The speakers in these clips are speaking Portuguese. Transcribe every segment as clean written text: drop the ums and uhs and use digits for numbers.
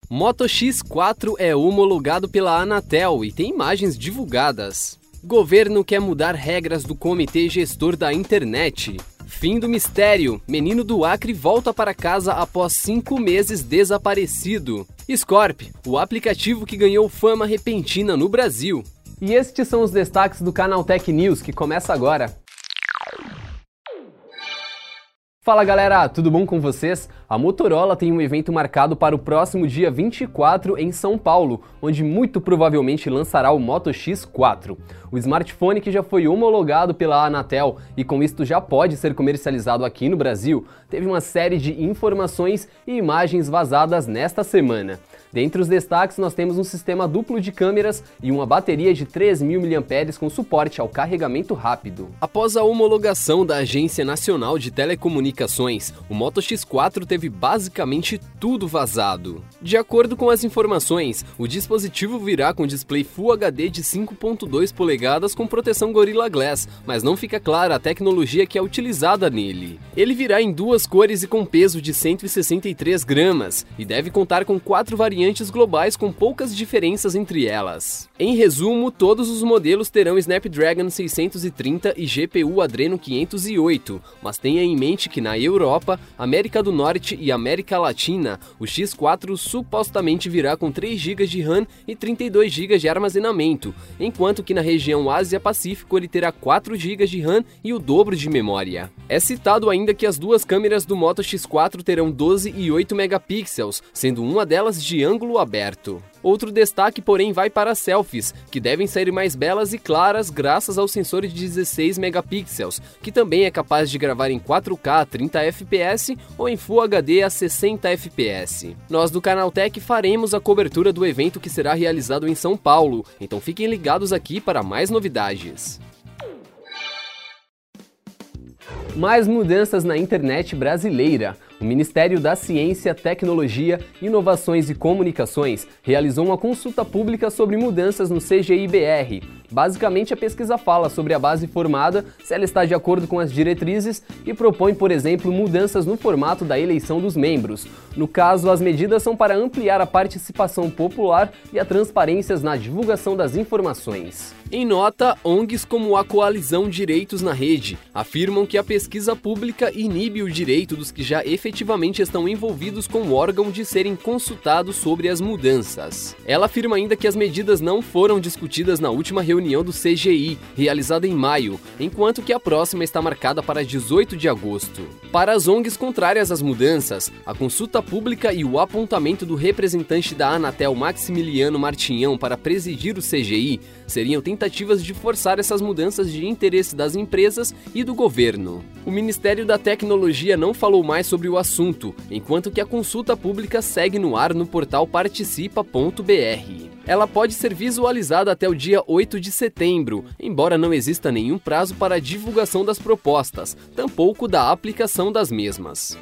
Moto X4 é homologado pela Anatel e tem imagens divulgadas. Governo quer mudar regras do Comitê Gestor da Internet. Fim do mistério. Menino do Acre volta para casa após 5 meses desaparecido. Scorp, o aplicativo que ganhou fama repentina no Brasil. E estes são os destaques do Canaltech News, que começa agora. Fala galera, tudo bom com vocês? A Motorola tem um evento marcado para o próximo dia 24 em São Paulo, onde muito provavelmente lançará o Moto X4. O smartphone que já foi homologado pela Anatel e com isto já pode ser comercializado aqui no Brasil, teve uma série de informações e imagens vazadas nesta semana. Dentre os destaques nós temos um sistema duplo de câmeras e uma bateria de 3.000 mAh com suporte ao carregamento rápido. Após a homologação da Agência Nacional de Telecomunicações, o Moto X4 teve basicamente tudo vazado. De acordo com as informações, o dispositivo virá com display Full HD de 5.2 polegadas com proteção Gorilla Glass, mas não fica clara a tecnologia que é utilizada nele. Ele virá em duas cores e com peso de 163 gramas e deve contar com 4 variantes globais com poucas diferenças entre elas. Em resumo, todos os modelos terão Snapdragon 630 e GPU Adreno 508, mas tenha em mente que na Europa, América do Norte e América Latina, o X4 supostamente virá com 3 GB de RAM e 32 GB de armazenamento, enquanto que na região Ásia-Pacífico ele terá 4 GB de RAM e o dobro de memória. É citado ainda que as duas câmeras do Moto X4 terão 12 e 8 megapixels, sendo uma delas de ângulo aberto. Outro destaque, porém, vai para as selfies, que devem sair mais belas e claras graças ao sensor de 16 megapixels, que também é capaz de gravar em 4K a 30 fps ou em Full HD a 60 fps. Nós do Canaltech faremos a cobertura do evento que será realizado em São Paulo, então fiquem ligados aqui para mais novidades. Mais mudanças na internet brasileira. O Ministério da Ciência, Tecnologia, Inovações e Comunicações realizou uma consulta pública sobre mudanças no CGI-BR. Basicamente, a pesquisa fala sobre a base formada, se ela está de acordo com as diretrizes e propõe, por exemplo, mudanças no formato da eleição dos membros. No caso, as medidas são para ampliar a participação popular e a transparência na divulgação das informações. Em nota, ONGs como a Coalizão Direitos na Rede afirmam que a pesquisa pública inibe o direito dos que já efetivamente estão envolvidos com o órgão de serem consultados sobre as mudanças. Ela afirma ainda que as medidas não foram discutidas na última reunião do CGI, realizada em maio, enquanto que a próxima está marcada para 18 de agosto. Para as ONGs contrárias às mudanças, a consulta pública e o apontamento do representante da Anatel, Maximiliano Martinhão, para presidir o CGI seriam tentativas de forçar essas mudanças de interesse das empresas e do governo. O Ministério da Tecnologia não falou mais sobre o assunto, enquanto que a consulta pública segue no ar no portal participa.br. Ela pode ser visualizada até o dia 8 de setembro, embora não exista nenhum prazo para a divulgação das propostas, tampouco da aplicação das mesmas.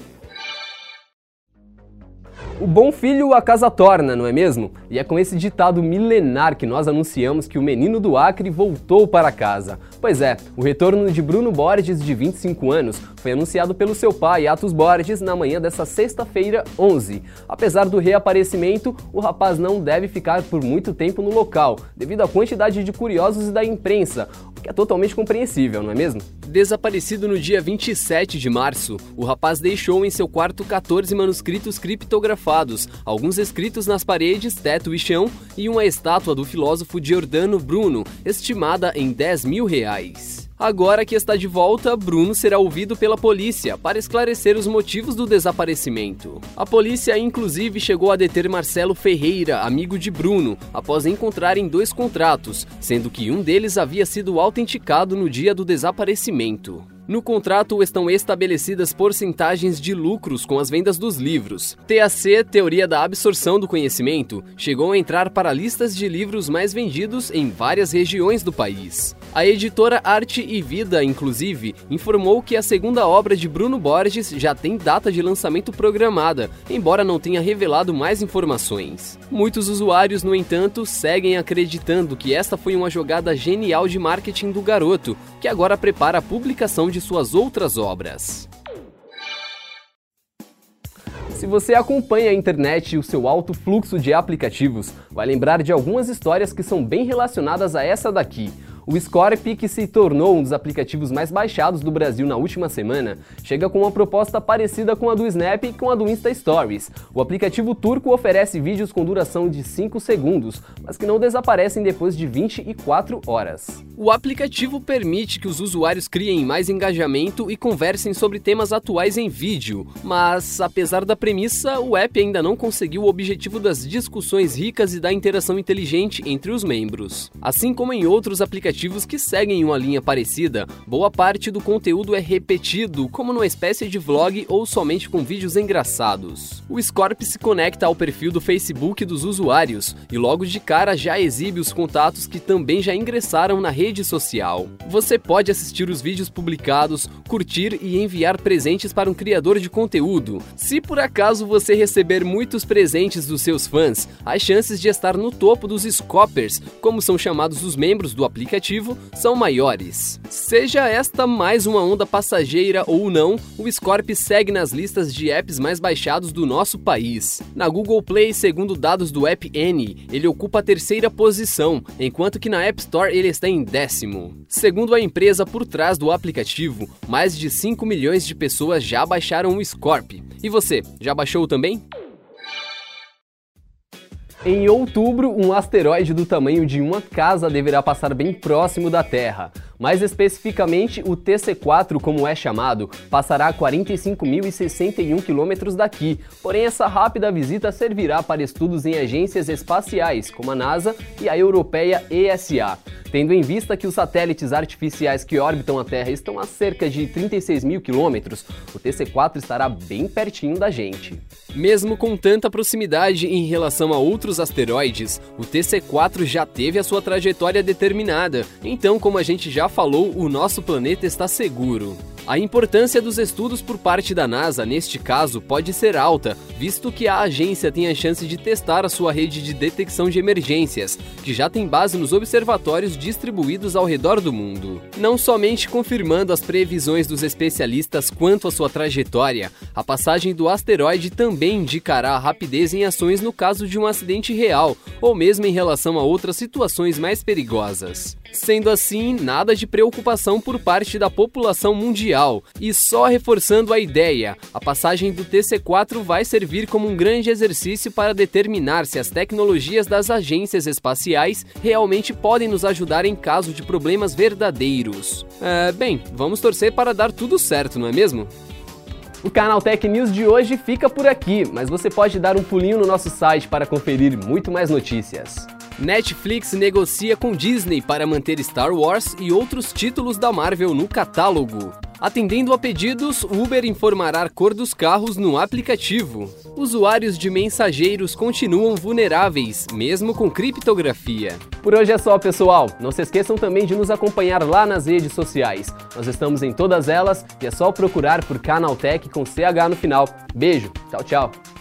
O bom filho a casa torna, não é mesmo? E é com esse ditado milenar que nós anunciamos que o menino do Acre voltou para casa. Pois é, o retorno de Bruno Borges, de 25 anos, foi anunciado pelo seu pai, Atos Borges, na manhã dessa sexta-feira, 11. Apesar do reaparecimento, o rapaz não deve ficar por muito tempo no local, devido à quantidade de curiosos e da imprensa, o que é totalmente compreensível, não é mesmo? Desaparecido no dia 27 de março, o rapaz deixou em seu quarto 14 manuscritos criptografados, alguns escritos nas paredes, teto e chão, e uma estátua do filósofo Giordano Bruno, estimada em R$10.000. Agora que está de volta, Bruno será ouvido pela polícia para esclarecer os motivos do desaparecimento. A polícia inclusive chegou a deter Marcelo Ferreira, amigo de Bruno, após encontrarem 2 contratos, sendo que um deles havia sido autenticado no dia do desaparecimento. No contrato estão estabelecidas porcentagens de lucros com as vendas dos livros. TAC, Teoria da Absorção do Conhecimento, chegou a entrar para listas de livros mais vendidos em várias regiões do país. A editora Arte e Vida, inclusive, informou que a segunda obra de Bruno Borges já tem data de lançamento programada, embora não tenha revelado mais informações. Muitos usuários, no entanto, seguem acreditando que esta foi uma jogada genial de marketing do garoto, que agora prepara a publicação de suas outras obras. Se você acompanha a internet e o seu alto fluxo de aplicativos, vai lembrar de algumas histórias que são bem relacionadas a essa daqui. O Scorp, que se tornou um dos aplicativos mais baixados do Brasil na última semana, chega com uma proposta parecida com a do Snap e com a do Insta Stories. O aplicativo turco oferece vídeos com duração de 5 segundos, mas que não desaparecem depois de 24 horas. O aplicativo permite que os usuários criem mais engajamento e conversem sobre temas atuais em vídeo, mas, apesar da premissa, o app ainda não conseguiu o objetivo das discussões ricas e da interação inteligente entre os membros. Assim como em outros aplicativos que seguem uma linha parecida, boa parte do conteúdo é repetido, como numa espécie de vlog ou somente com vídeos engraçados. O Scorp se conecta ao perfil do Facebook dos usuários e logo de cara já exibe os contatos que também já ingressaram na rede social. Você pode assistir os vídeos publicados, curtir e enviar presentes para um criador de conteúdo. Se por acaso você receber muitos presentes dos seus fãs, as chances de estar no topo dos Scoppers, como são chamados os membros do aplicativo, são maiores. Seja esta mais uma onda passageira ou não, o Scorp segue nas listas de apps mais baixados do nosso país. Na Google Play, segundo dados do App Annie, ele ocupa a 3ª posição, enquanto que na App Store ele está em 10º. Segundo a empresa por trás do aplicativo, mais de 5 milhões de pessoas já baixaram o Scorp. E você, já baixou também? Em outubro, um asteroide do tamanho de uma casa deverá passar bem próximo da Terra. Mais especificamente, o TC4, como é chamado, passará a 45.061 quilômetros daqui. Porém, essa rápida visita servirá para estudos em agências espaciais, como a NASA e a europeia ESA. Tendo em vista que os satélites artificiais que orbitam a Terra estão a cerca de 36 mil quilômetros, o TC4 estará bem pertinho da gente. Mesmo com tanta proximidade em relação a outros asteroides, o TC4 já teve a sua trajetória determinada, então, como a gente já falou, o nosso planeta está seguro. A importância dos estudos por parte da NASA, neste caso, pode ser alta, visto que a agência tem a chance de testar a sua rede de detecção de emergências, que já tem base nos observatórios distribuídos ao redor do mundo. Não somente confirmando as previsões dos especialistas quanto à sua trajetória, a passagem do asteroide também indicará a rapidez em ações no caso de um acidente real, ou mesmo em relação a outras situações mais perigosas. Sendo assim, nada de preocupação por parte da população mundial. E só reforçando a ideia, a passagem do TC4 vai servir como um grande exercício para determinar se as tecnologias das agências espaciais realmente podem nos ajudar em caso de problemas verdadeiros. Bem, vamos torcer para dar tudo certo, não é mesmo? O Canaltech News de hoje fica por aqui, mas você pode dar um pulinho no nosso site para conferir muito mais notícias. Netflix negocia com Disney para manter Star Wars e outros títulos da Marvel no catálogo. Atendendo a pedidos, Uber informará a cor dos carros no aplicativo. Usuários de mensageiros continuam vulneráveis, mesmo com criptografia. Por hoje é só, pessoal. Não se esqueçam também de nos acompanhar lá nas redes sociais. Nós estamos em todas elas e é só procurar por Canaltech com CH no final. Beijo, tchau, tchau.